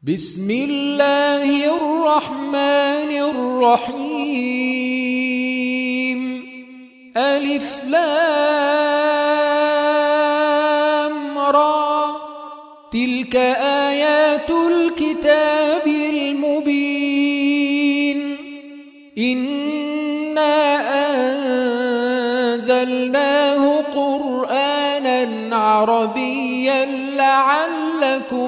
بسم الله الرحمن الرحيم ألف لام را تلك آيات الكتاب المبين إنا أنزلناه قرآنا عربيا لعلكم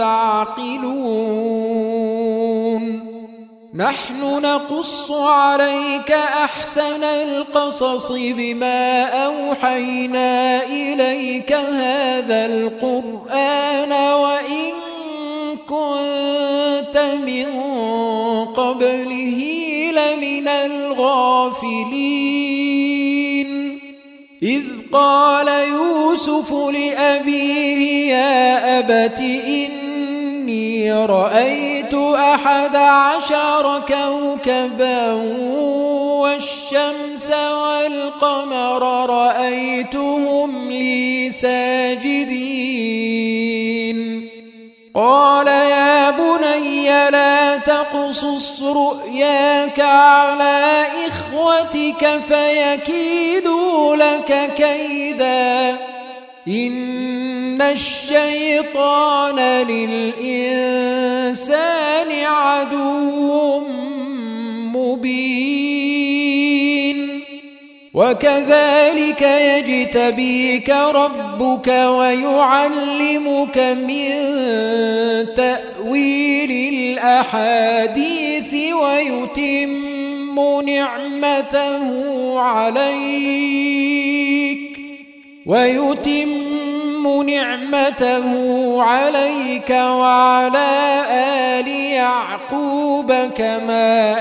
تعقلون نحن نقص عليك أحسن القصص بما أوحينا إليك هذا القرآن وإن كنت من قبله لمن الغافلين إذ قال يوسف لأبيه يا أبت إني رأيت 11 كوكبا والشمس والقمر رأيتهم لي ساجدين قال يا بني لا تقصص رؤياك على إخوتك فيكيدوا لك كيدا إن الشيطان للإنسان عدو مبين وكذلك يجتبيك ربك ويعلمك من تأويل الأحاديث ويتم نعمته عليك وعلى آل يعقوب كما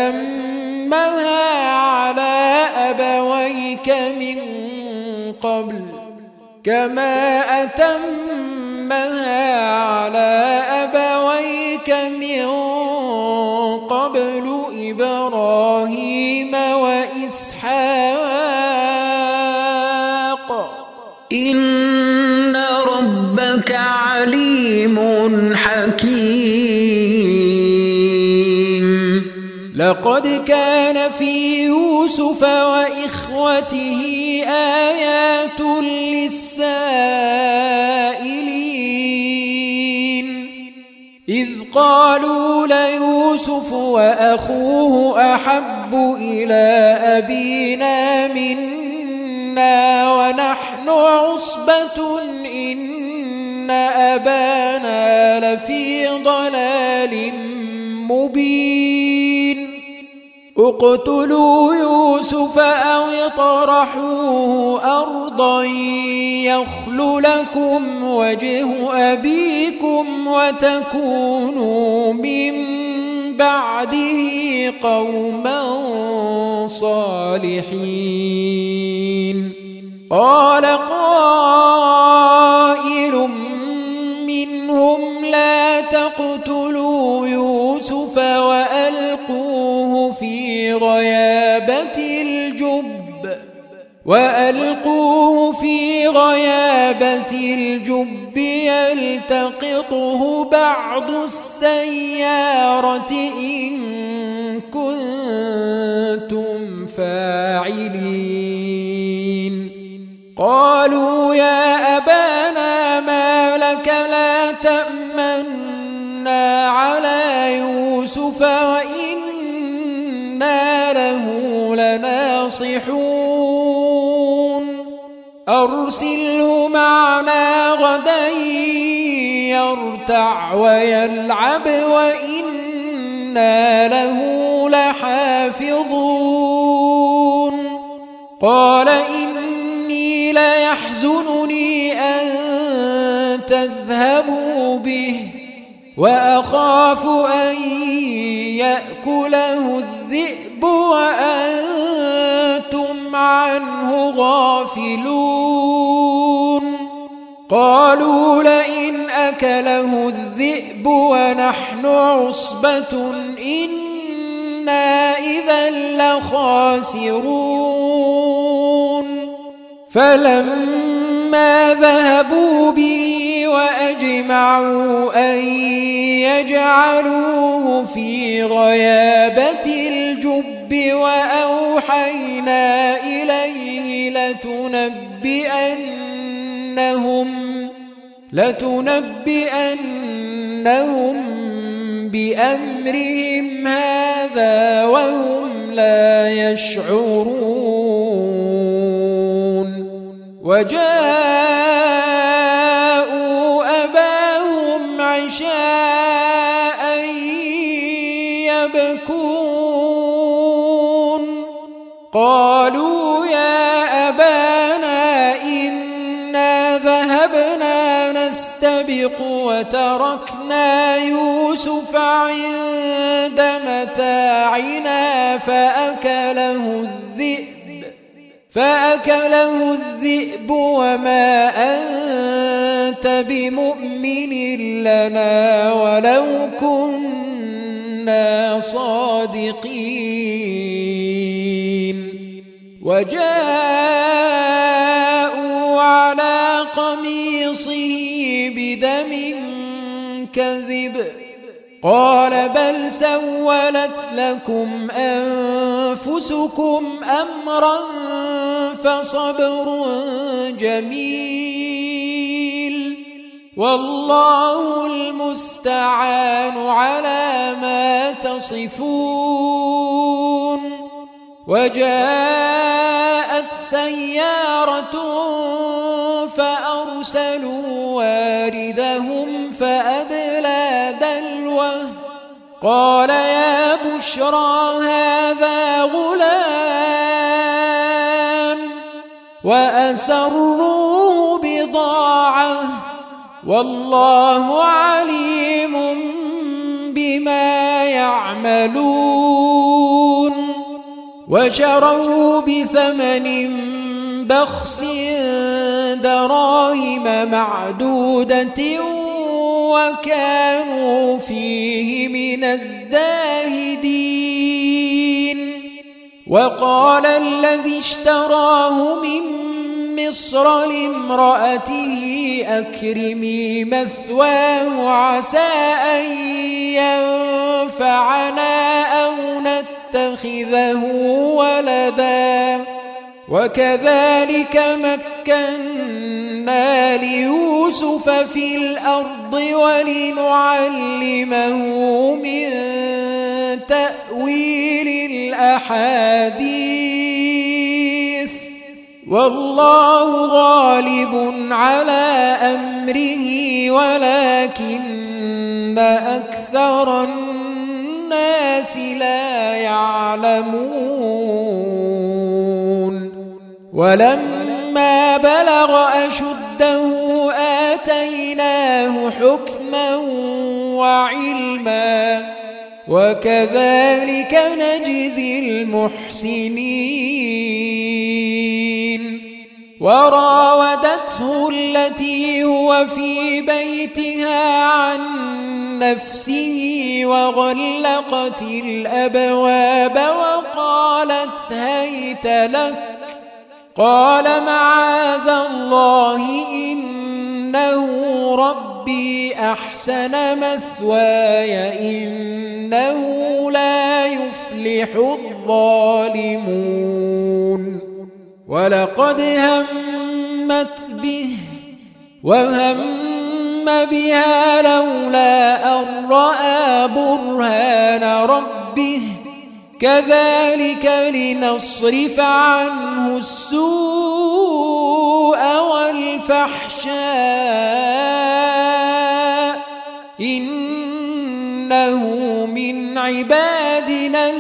أتمها على أبويك من قبل إبراهيم وإسحاق إن ربك عليم حكيم لقد كان في يوسف وإخوته آيات للسائلين إذ قالوا ليوسف وأخوه أحب إلى أبينا منا ونحن عصبة إن أبانا لفي ضلال مبين اقتلوا يوسف أو اطرحوه أرضا يخل لكم وجه أبيكم وتكونوا من بعده قوما صالحين قال قائل منهم لا تقتلوا يوسف وألقوه في غيابة الجب يلتقطه بعض السيارة إن كنتم فاعلين قالوا يا أبانا ما لك لا تأمنا على يوسف وإنا له لناصحون أرسله معنا غدا يرتع ويلعب وإنا له لحافظون قال إني ليحزنني أن تذهبوا به وأخاف أن يأكله الذئب وأنتم عنه غافلون قالوا لئن أكله الذئب ونحن عصبة إنا إذا لخاسرون فلما ذهبوا به وأجمعوا أن يجعلوه في غيابة الجب وأوحينا إليه لتنبئنهم بأمرهم هذا وهم لا يشعرون. وجاءوا أباهم عشاء يبكون قالوا يا أبانا إنا ذهبنا نستبق وتركنا يوسف عند متاعنا فأكله الذئب وما أنت بمؤمن لنا ولو كنا صادقين. وجاءوا على قميصه بدم كذب قال بل سولت لكم أنفسكم أمرا فصبر جميل والله المستعان على ما تصفون. وجاءت سيارة فأرسلوا واردهم فأدلى دلوه قال يا بشرى هذا غلام وأسروه بضاعة والله عليم بما يعملون. وشروه بثمن بخس دراهم معدودة وكانوا فيه من الزاهدين. وقال الذي اشتراه من مصر لامرأته أكرمي مثواه عسى أن ينفعنا أو نتخذه ولدا وكذلك مكنا ليوسف في الأرض ولنعلمه من تأويل الأحاديث والله غالب على أمره ولكن أكثر الناس لا يعلمون. ولما بلغ أشده آتيناه حكما وعلما وكذلك نجزي المحسنين. وراودته التي هو في بيتها عن نفسه وغلقت الأبواب وقالت هيت لك قال معاذ الله إنه ربي أحسن مثواي إنه لا يفلح الظالمون. ولقد همت به وهم بها لولا أن رأى برهان ربه كذلك لنصرف عنه السوء والفحشاء إنه من عبادنا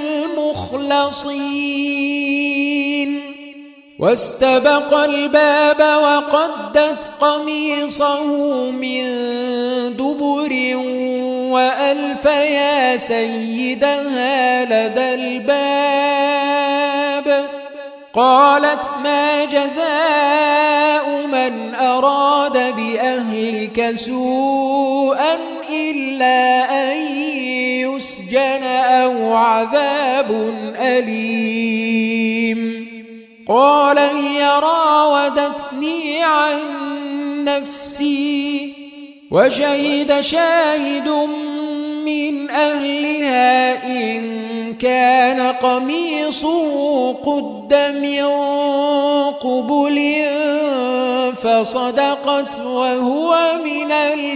المخلصين. واستبق الباب وقدت قميصه من دبر وألف يا سيدها لدى الباب قالت ما جزاء من أراد بأهلك سوءا إلا أن يسجن أو عذاب أليم. قال هي راودتني عن نفسي وشهد شاهد من أهلها إن كان قميصه قد من قبل فصدقت وهو من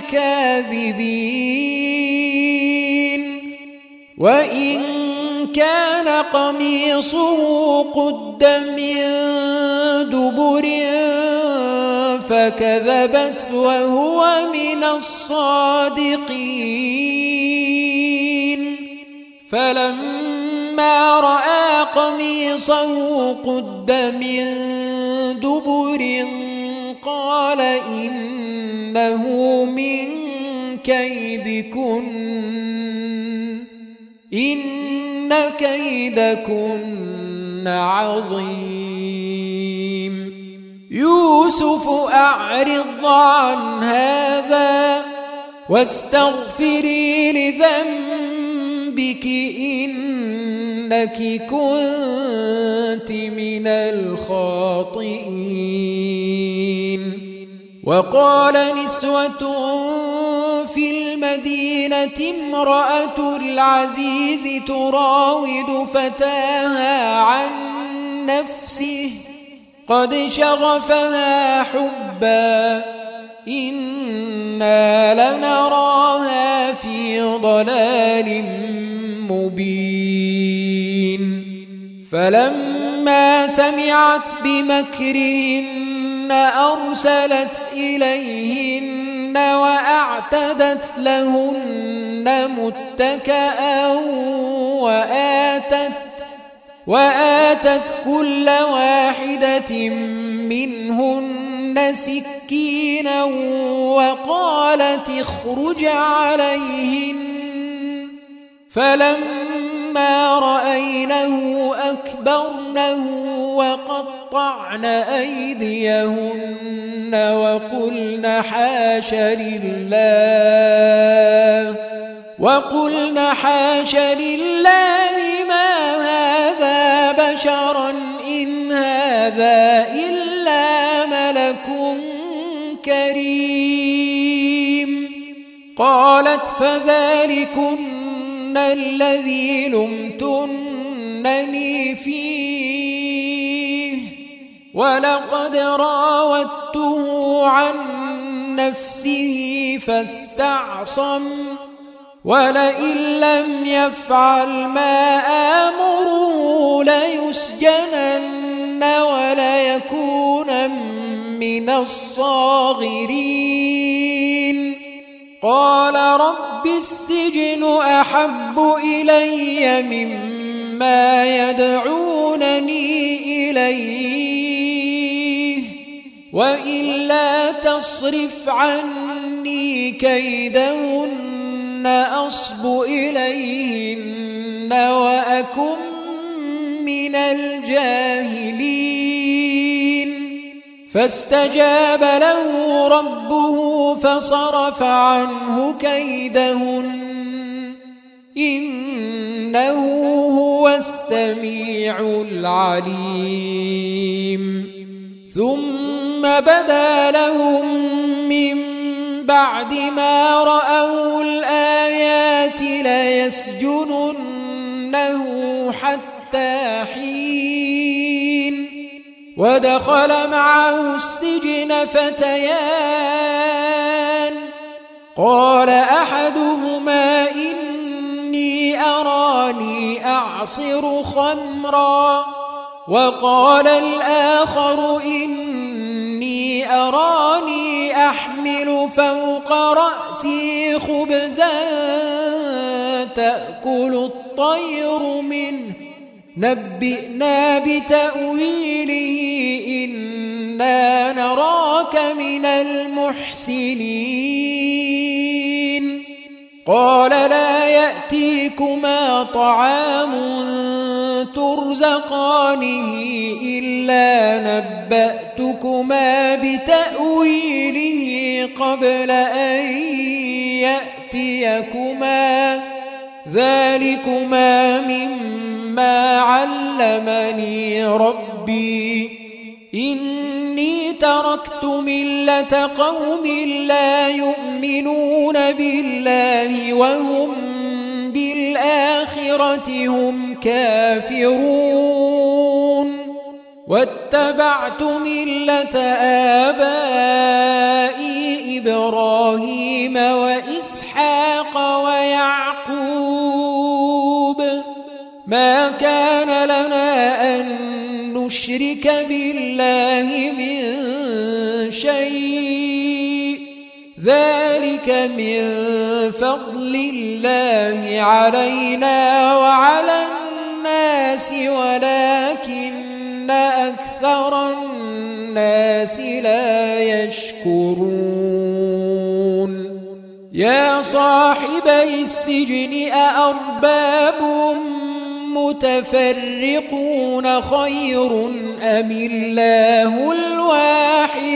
الكاذبين وإن كان قميصه قد من دبر فكذبت وهو من الصادقين فلما رأى قميصه قد من دبر قال إنه من كيدكن إن كيدكن عظيم يوسف أعرض عن هذا واستغفري لذنبك إنك كنت من الخاطئين وقال نسوة في المدينة امرأة العزيز تراود فتاها عن نفسه قد شغفها حبا إنا لنراها في ضلال مبين فلما سمعت بمكرهن أرسلت إليهن وأعتدت لهن متكئا وآتت كل واحدة منهن سكينا وقالت اخرج عليهن فلما رأينه أكبرنه وقطعن أيديهن وقلن حاش لله ما هذا بشرا إن هذا إلا ملك كريم قالت فذلكن الذي لمتنني فيه ولقد راودته عن نفسه فاستعصم ولئن لم يفعل ما آمره ليسجنن وليكون من الصاغرين قال رب السجن أحب إلي مما يدعونني إليه وإلا تصرف عني كيدهن أصب إليهن وأكن من الجاهلين فاستجاب له ربه فصرف عنه كيدهن إنه هو السميع العليم ثم بدا لهم من بعد ما رأوا الآيات ليسجننه حتى حين ودخل معه السجن فتيان قال أحدهما إني أراني أعصر خمرا وقال الآخر إني أراني أحمل فوق رأسي خبزا تأكل الطير منه نبئنا بتأويله إنا نراك من المحسنين قال لا يأتيكما طعام ترزقانه إلا نبأتكما بتأويله قبل أن يأتيكما ذلكما مما علمني ربي إني تركت ملة قوم لا يؤمنون بالله وهم بالآخرة هم كافرون واتبعت ملة آبائي إبراهيم وإسحاق ويعقوب ما كان لنا أن نشرك بالله من شيء ذلك من فضل الله علينا وعلى الناس ولكن أكثر الناس لا يشكرون يا صاحبي السجن أأرباب متفرقون خير أم الله الواحد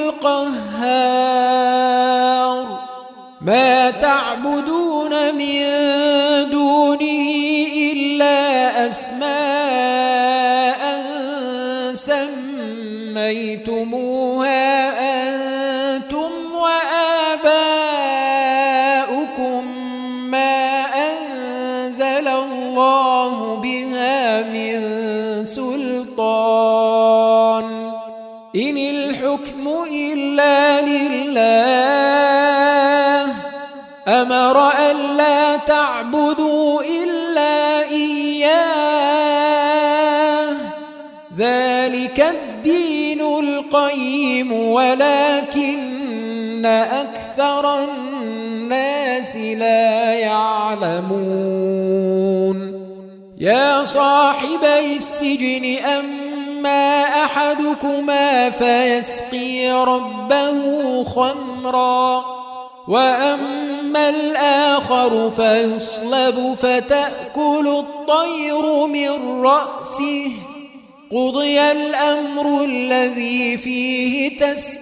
القهار ما تعبدون من دونه إلا أسماء سميتموها أنتم وآباؤكم ما أنزل الله بها من سلطان إن الحكم إلا لله أمر ألا تعبدوا إلا إياه ذلك الدين القيم ولكن أكثر الناس لا يعلمون يا صاحبي السجن أما أحدكما فيسقي ربه خمرا وأما الآخر فيصلب فتأكل الطير من رأسه قضي الأمر الذي فيه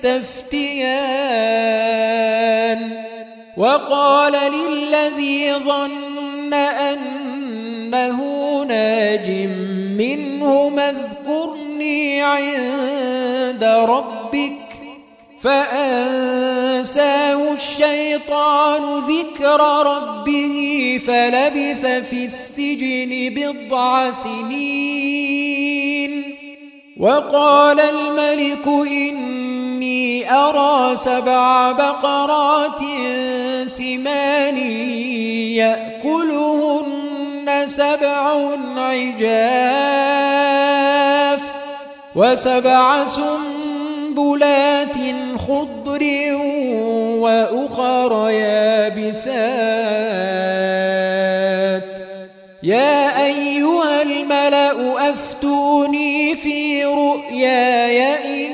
تستفتيان وقال للذي ظن أنه ناج منه اذكرني عند ربك فأنساه الشيطان ذكر ربه فلبث في السجن 9 سنين وقال الملك إني أرى 7 بقرات سمان يأكلهن 7 عجاف و7 سنبلات خضر وأخر يابسات يا أيها الملأ أفتوني في رؤياي إن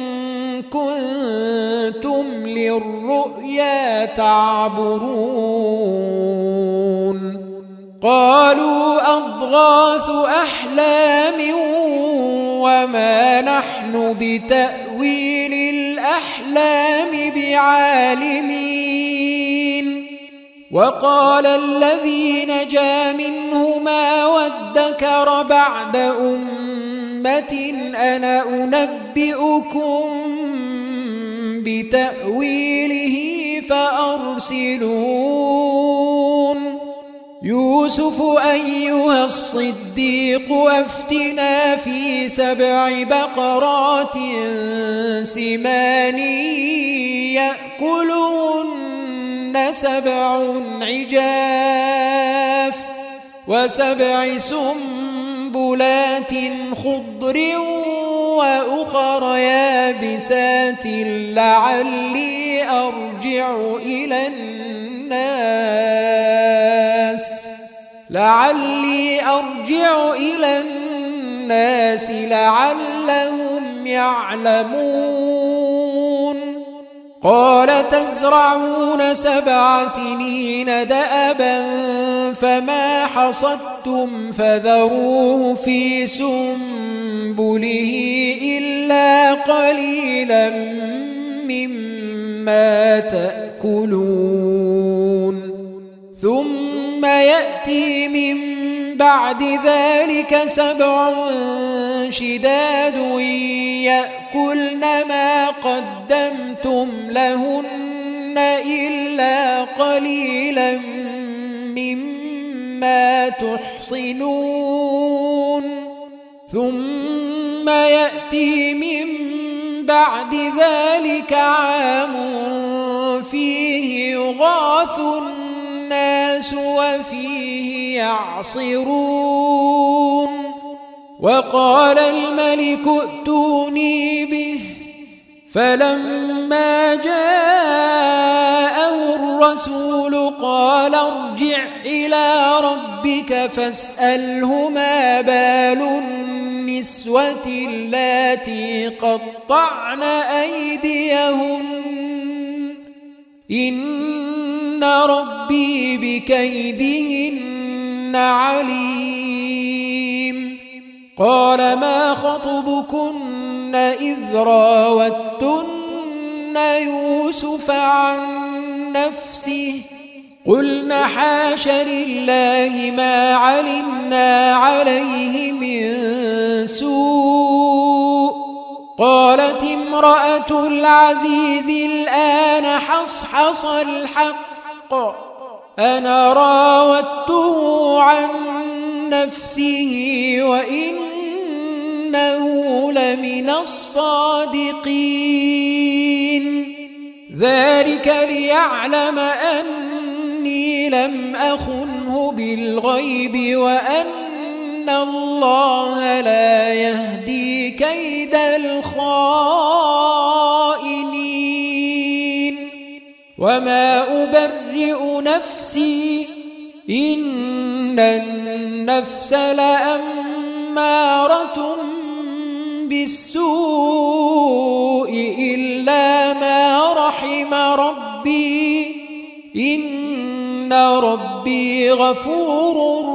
كنتم للرؤيا تعبرون قالوا أضغاث أحلام وما نحن بتأويل الأحلام بعالمين وقال الذي نجا منهما وادكر بعد أمة أنا أنبئكم بتأويله فأرسلون يوسف أيها الصديق أفتنا في 7 بقرات سمان يأكلهن 7 عجاف و7 سنبلات خضر وأخر يابسات لعلي أرجع إلى الناس لعلهم يعلمون قال تزرعون 7 سنين دأبا فما حصدتم فذروه في سنبله إلا قليلا مما تأكلون ثم يأتي من بعد ذلك 7 شداد يأكلن ما قدمتم لهن إلا قليلا مما تحصنون ثم يأتي من بعد ذلك عام فيه يغاث الناس وفيه يعصرون وقال الملك ائتوني به فلما جاءه الرسول قال ارجع إلى ربك فاسأله ما بال النسوة اللاتي قطعن أيديهن إن ربي بكيدهن عليم قال ما خطبكن إذ راوتن يوسف عن نفسه قلنا حاش لله ما علمنا عليه من سوء قالت امرأة العزيز الآن حصحص الحق أنا راودته عن نفسه وإنه لمن الصادقين ذلك ليعلم أني لم أخنه بالغيب وأن الله لا يهدي كيد الخائنين وما أبرئ نفسي إن النفس لأمارة بالسوء إلا ما رحم ربي إن ربي غفور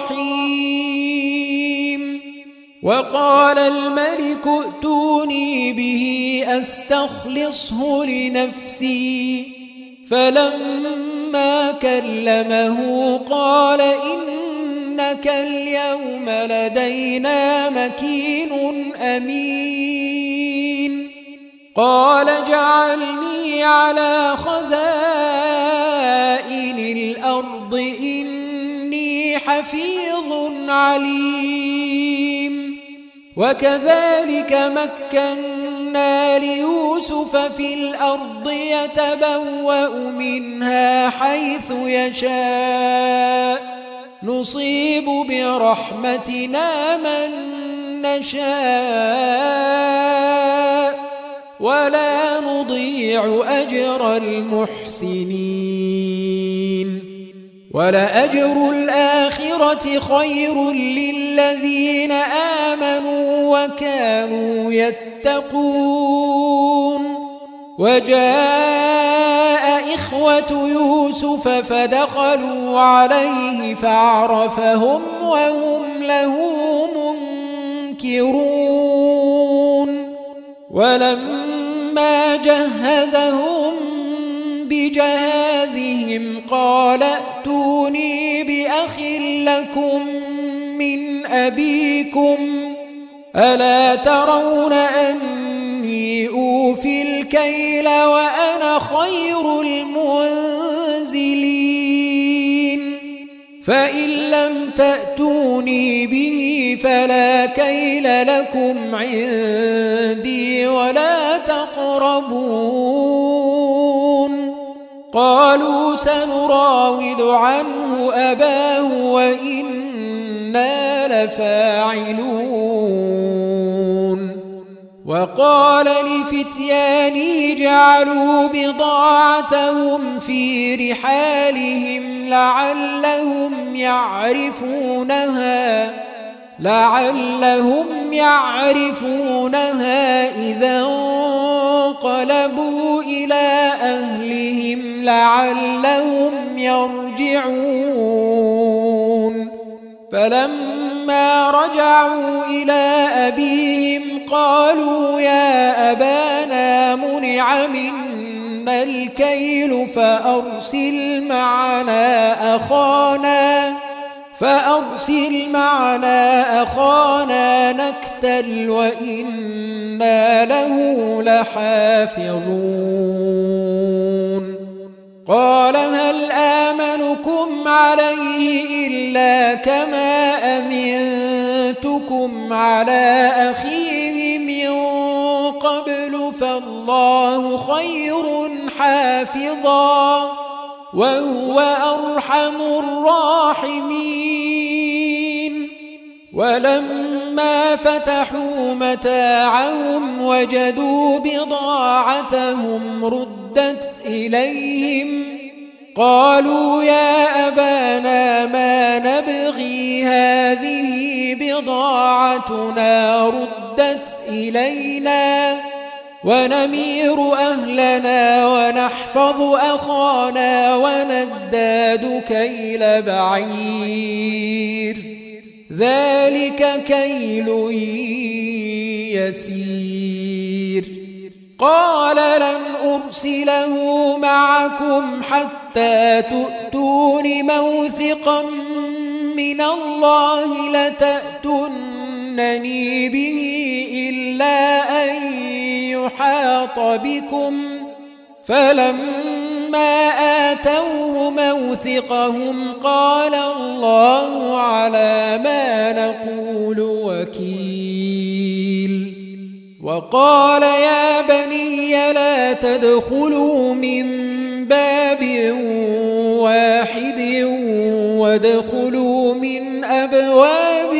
رحيم وقال الملك ائتوني به أستخلصه لنفسي فلما كلمه قال إنك اليوم لدينا مكين أمين قال اجعلني على خزائن الأرض إني حفيظ عليم وكذلك مكنا ليوسف في الأرض يتبوأ منها حيث يشاء نصيب برحمتنا من نشاء ولا نضيع أجر المحسنين ولأجر الآخرة خير للذين آمنوا وكانوا يتقون وجاء إخوة يوسف فدخلوا عليه فعرفهم وهم له منكرون ولما جهزهم بجهازهم قال ائتوني بأخ لكم من أبيكم ألا ترون أني أوفي الكيل وأنا خير المنزلين فإن لم تأتوني به فلا كيل لكم عندي ولا تقربون قالوا سنراود عنه أباه وإنا لفاعلون وقال لفتيانه جعلوا بضاعتهم في رحالهم لعلهم يعرفونها إذا انقلبوا إلى أهلهم لعلهم يرجعون فلما رجعوا إلى أبيهم قالوا يا أبانا منع منا الكيل فأرسل معنا أخانا فأرسل معنا أخانا نكتل وإنا له لحافظون قال هل آمنكم عليه إلا كما أمنتكم على أخيه من قبل فالله خير حافظا وهو أرحم الراحمين ولما فتحوا متاعهم وجدوا بضاعتهم ردت إليهم قالوا يا أبانا ما نبغي هذه بضاعتنا ردت إلينا ونمير أهلنا ونحفظ أخانا ونزداد كيل بعير ذلك كيل يسير قال لن أرسله معكم حتى تؤتون موثقا من الله لتأتونني به إلا أن يحاط بكم فلما آتوه موثقهم قال الله على ما نقول وكيل وقال يا بني لا تدخلوا من باب واحد وادخلوا من أبواب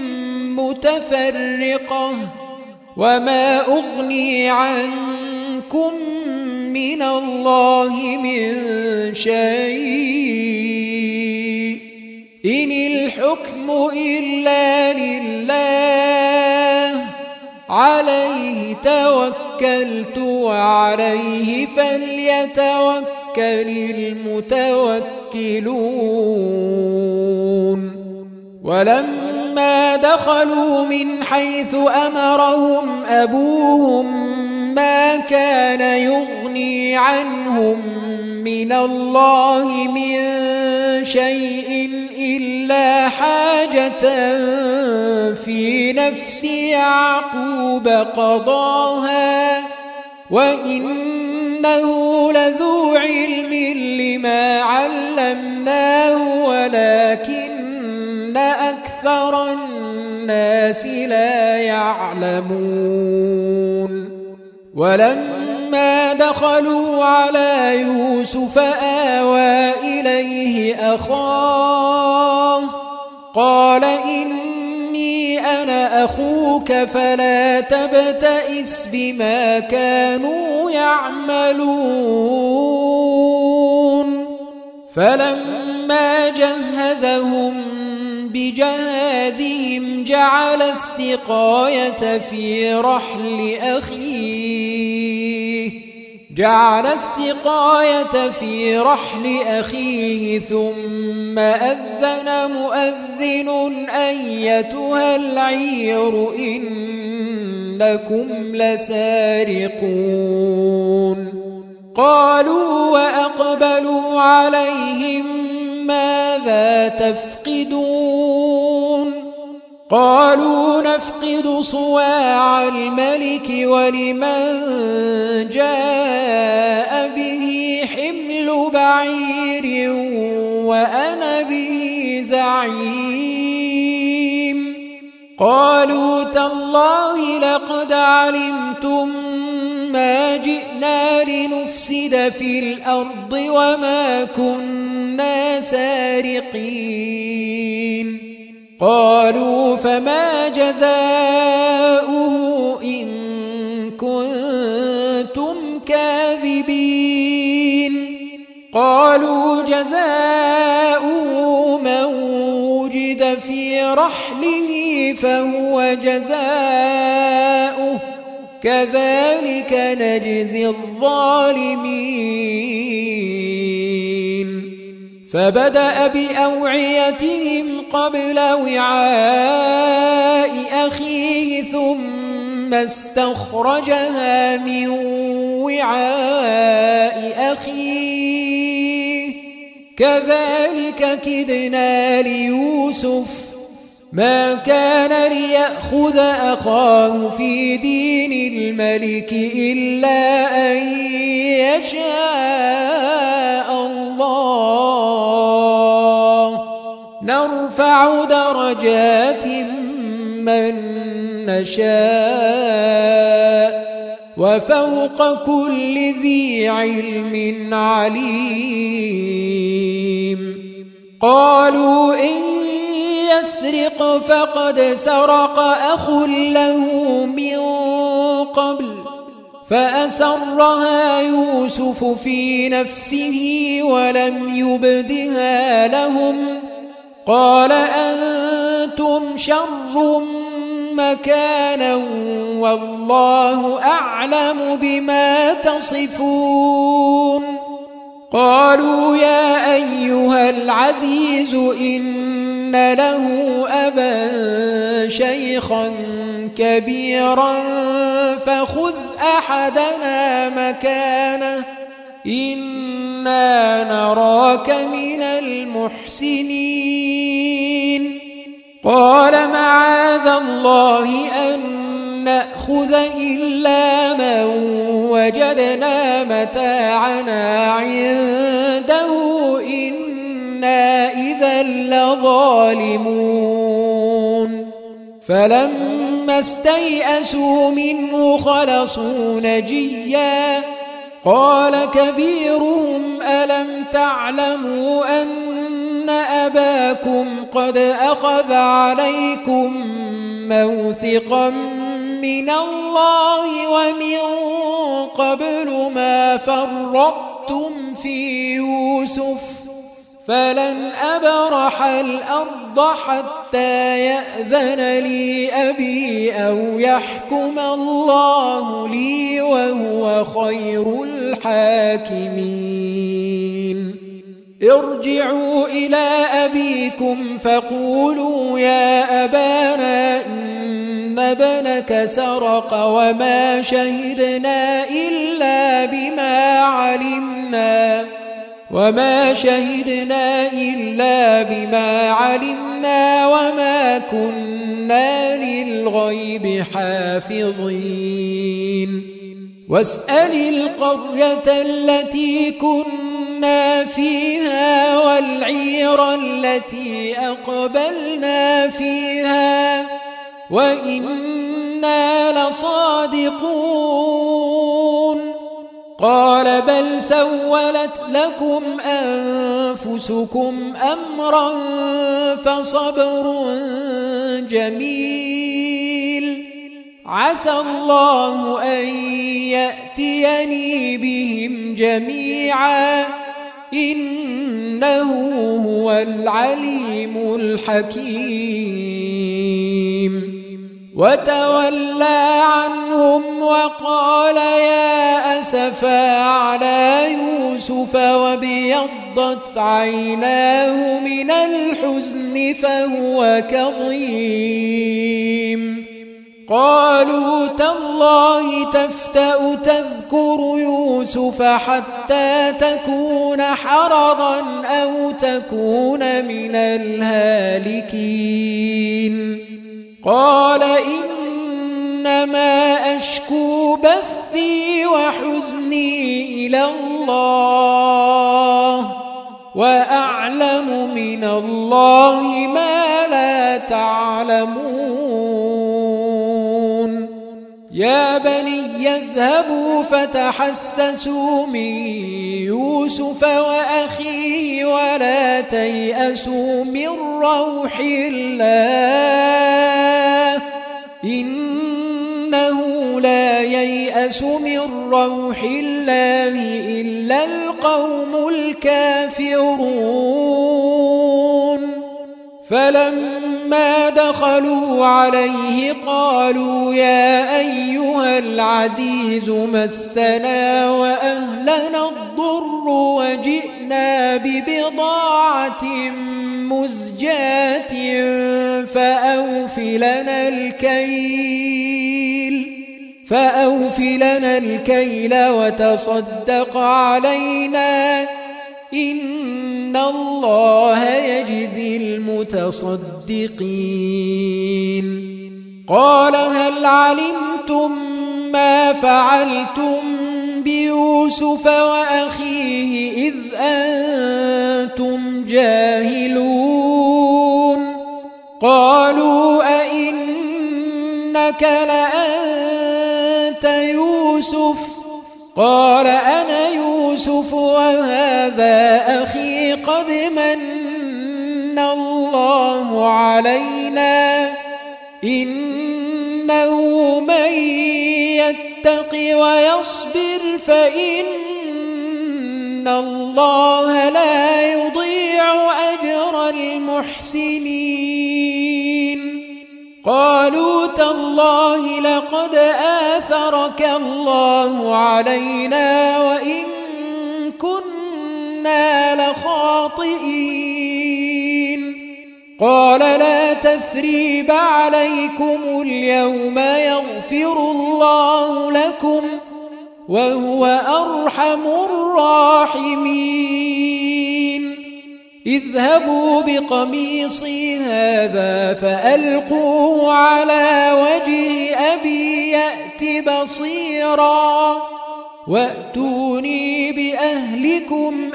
متفرقة وما أغني عنكم من الله من شيء إن الحكم إلا لله عليه توكلت وعليه فليتوكل المتوكلون ولما دخلوا من حيث أمرهم أبوهم ما كان يغني عنهم من الله من شيء إلا حاجة في نفس يعقوب قضاها وإنه لذو علم لما علمناه ولكن أكثر الناس لا يعلمون ولما دخلوا على يوسف آوى إليه أخاه قال إني أنا أخوك فلا تبتئس بما كانوا يعملون فلما جهزهم بجهازهم جعل السقاية في رحل أخيه ثم أذن مؤذن أيتها العير إنكم لسارقون قالوا وأقبلوا عليهم ماذا تفقدون قالوا نفقد صواع الملك ولمن جاء به حمل بعير وأنا به زعيم قالوا تالله لقد علمتم ما جئنا لنفسد في الأرض وما كنا سارقين قالوا فما جزاؤه إن كنتم كاذبين قالوا جزاؤه من وجد في رحله فهو جزاؤه كذلك نجزي الظالمين فبدأ بأوعيتهم قبل وعاء أخيه ثم استخرجها من وعاء أخيه كذلك كدنا ليوسف ما كان ليأخذ أخاه في دين الملك إلا أن يشاء الله نرفع درجات من نشاء وفوق كل ذي علم عليم قالوا إن يسرق فقد سرق أخ له من قبل فأسرها يوسف في نفسه ولم يبدها لهم قال أنتم شر مكانا والله أعلم بما تصفون قالوا يا أيها العزيز إن له أبا شيخا كبيرا فخذ أحدنا مكانه إنا نراك من المحسنين قال معاذ الله أن نأخذ إلا من وجدنا متاعنا عنده إنا إذا لظالمون فلما استيئسوا منه خلصوا نجيا قال كبيرهم ألم تعلموا أن أباكم قد أخذ عليكم موثقا من الله ومن قبل ما فرطتم في يوسف فلن أبرح الأرض حتى يأذن لي أبي أو يحكم الله لي وهو خير الحاكمين ارجعوا إلى أبيكم فقولوا يا أبانا إن ابنك سرق وما شهدنا إلا بما علمنا وما كنا للغيب حافظين واسأل القرية التي كنا فيها والعير التي أقبلنا فيها وإنا لصادقون قال بل سولت لكم أنفسكم أمرا فصبر جميل عسى الله أن يأتيني بهم جميعا إنه هو العليم الحكيم وتولى عنهم وقال يا أسفا على يوسف وابيضت عيناه من الحزن فهو كظيم قالوا تالله تفتأ تذكر يوسف حتى تكون حرضا أو تكون من الهالكين قال إنما أشكو بثي وحزني إلى الله وأعلم من الله ما لا تعلمون يا بني يذهبوا فتحسسوا من يوسف وأخيه ولا تيأسوا من روح الله إنه لا ييأس من روح الله إلا القوم الكافرون فلما دخلوا عليه قالوا يا أيها العزيز مسنا وأهلنا الضر وجئنا ببضاعة مزجاة فأوف لنا الكيل وتصدق علينا إن الله يجزي المتصدقين قال هل علمتم ما فعلتم بيوسف وأخيه إذ أنتم جاهلون قالوا أئنك لأنت يوسف قال أنا يوسف وهذا أخي قد من الله علينا إنه من يتق ويصبر فإن الله لا يضيع أجر المحسنين قالوا تالله لقد آثرك الله علينا وإن كنا لخاطئين قال لا تثريب عليكم اليوم يغفر الله لكم وهو أرحم الراحمين اذهبوا بقميصي هذا فألقوه على وجه أبي يأت بصيرا وأتوني بأهلكم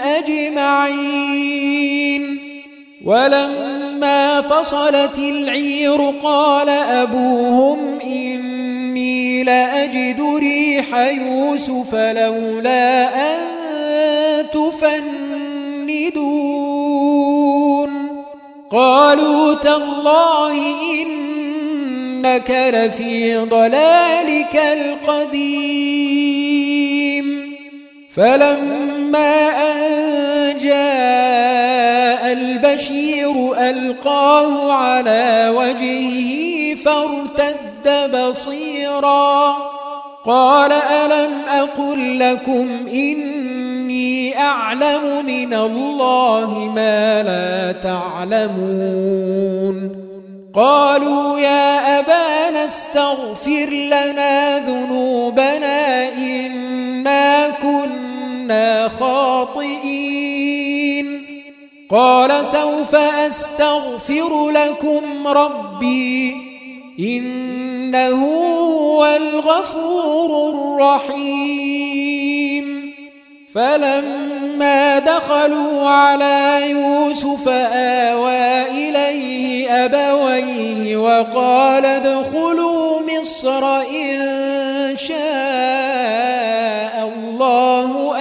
أجمعين ولما فصلت العير قال أبوهم إني لأجد ريح يوسف لولا أن تفندون قالوا تالله إنك لفي ضلالك القديم فلما أن جاء البشير ألقاه على وجهه فارتد بصيرا قال ألم أقل لكم إني أعلم من الله ما لا تعلمون قالوا يا أبانا استغفر لنا ذنوبنا إنا كنا خاطئين قال سوف أستغفر لكم ربي إنه هو الغفور الرحيم فلما دخلوا على يوسف آوى إليه أبويه وقال ادخلوا مصر إن شاء الله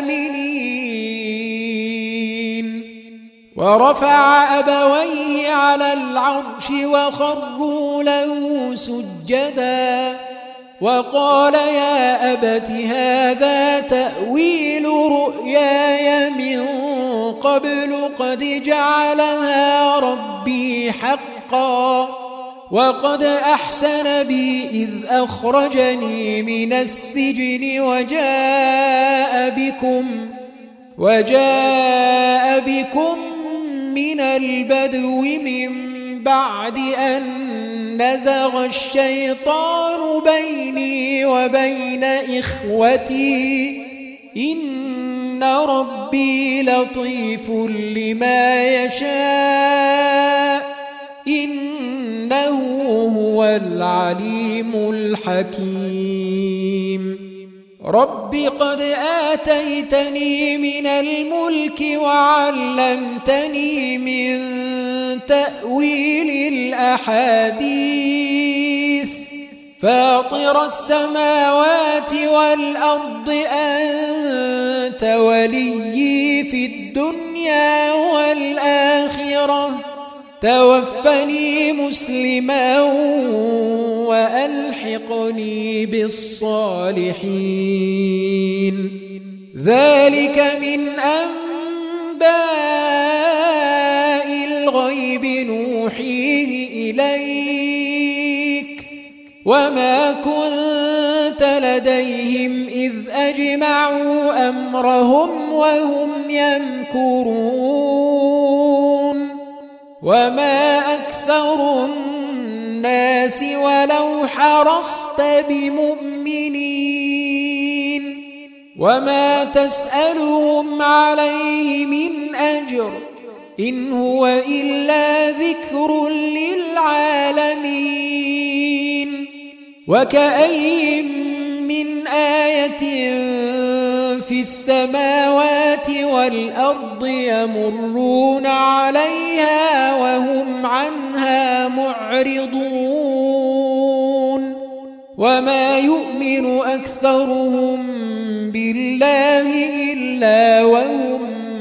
آمنين ورفع أبويه على العرش وخروا له سجدا وقال يا أبت هذا تأويل رؤياي من قبل قد جعلها ربي حقا وقد أحسن بي إذ أخرجني من السجن وجاء بكم من البدو من بعد أن نزغ الشيطان بيني وبين إخوتي إن ربي لطيف لما يشاء إنه هو العليم الحكيم رب قد آتيتني من الملك وعلمتني من تأويل الأحاديث فاطر السماوات والأرض أنت وليي في الدنيا والآخرة توفني مسلما وألحقني بالصالحين ذلك من أنباء الغيب نوحيه إليك وما كنت لديهم إذ أجمعوا أمرهم وهم يمكرون وما أكثر الناس ولو حرصت بمؤمنين وما تسألهم عليه من أجر إن هو إلا ذكر للعالمين وكأين من آية في السماوات والأرض يمرون عليها وهم عنها معرضون وما يؤمن أكثرهم بالله إلا وهم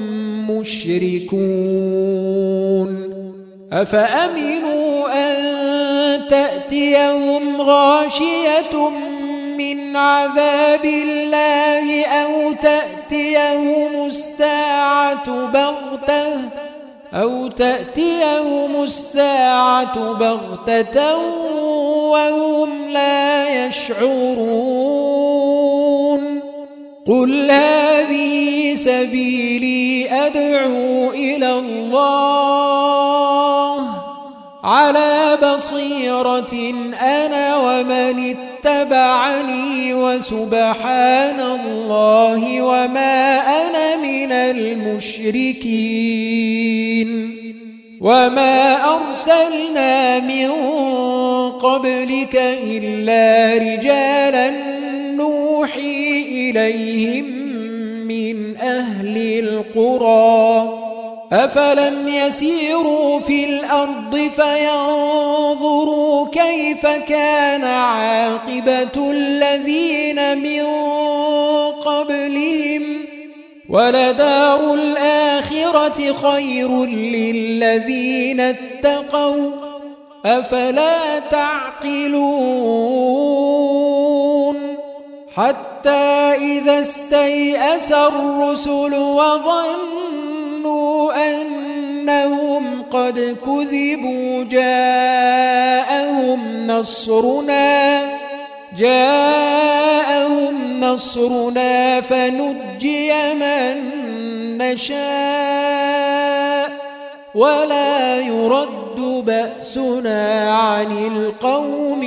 مشركون أفأمنوا أن تأتيهم غاشية من عذاب الله أو تأتيهم الساعة بغتة وهم لا يشعرون قل هذه سبيلي أدعو إلى الله على بصيرة أنا ومن اتبعني وسبحان الله وما أنا من المشركين وما أرسلنا من قبلك إلا رجالا نوحي إليهم من أهل القرى أفلم يسيروا في الأرض فينظروا كيف كان عاقبة الذين من قبلهم ولدار الآخرة خير للذين اتقوا أفلا تعقلون حتى إذا استيأس الرسل وظنوا أنهم قد كذبوا جاءهم نصرنا فنجي من نشاء ولا يرد بأسنا عن القوم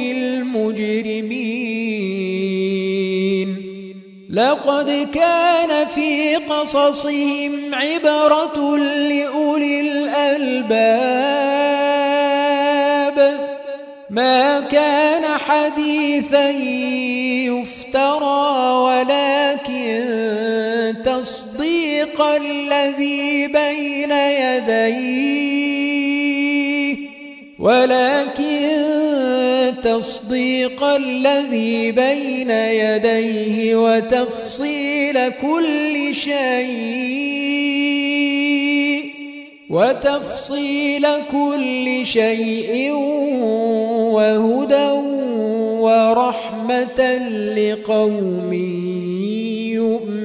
المجرمين لقد كان في قصصهم عبرة لأولي الألباب ما كان حديثا يفترى ولكن تصديق الذي بين يديه وتفصيل كل شيء وهدى ورحمة لقوم يؤمنون